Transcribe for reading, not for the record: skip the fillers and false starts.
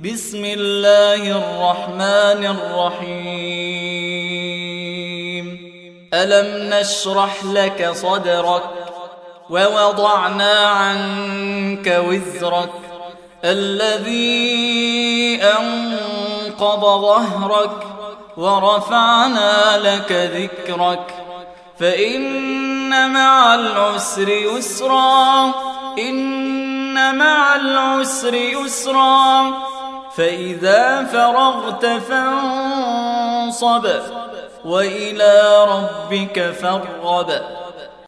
بسم الله الرحمن الرحيم. ألم نشرح لك صدرك ووضعنا عنك وزرك الذي أنقض ظهرك ورفعنا لك ذكرك فإن مع العسر يسرا إن مع العسر يسرا فإذا فرغت فانصب وإلى ربك فارغب.